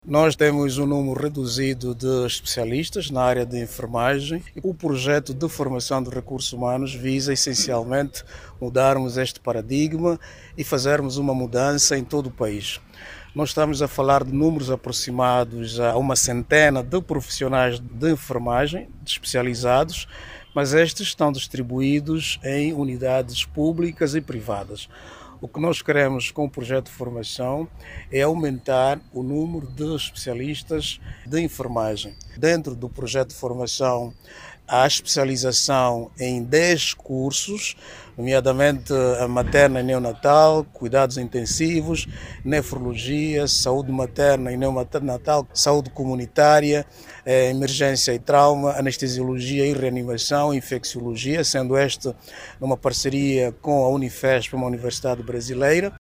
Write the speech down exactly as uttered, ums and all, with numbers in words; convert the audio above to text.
Nós temos um número reduzido de especialistas na área de enfermagem. O projeto de formação de recursos humanos visa essencialmente mudarmos este paradigma e fazermos uma mudança em todo o país. Nós estamos a falar de números aproximados a uma centena de profissionais de enfermagem especializados, mas estes estão distribuídos em unidades públicas e privadas. O que nós queremos com o projeto de formação é aumentar o número de especialistas de enfermagem. Dentro do projeto de formação, há especialização em dez cursos, nomeadamente a materna e neonatal, cuidados intensivos, nefrologia, saúde materna e neonatal, saúde comunitária, emergência e trauma, anestesiologia e reanimação, infecciologia, sendo esta numa parceria com a Unifesp, uma universidade brasileira.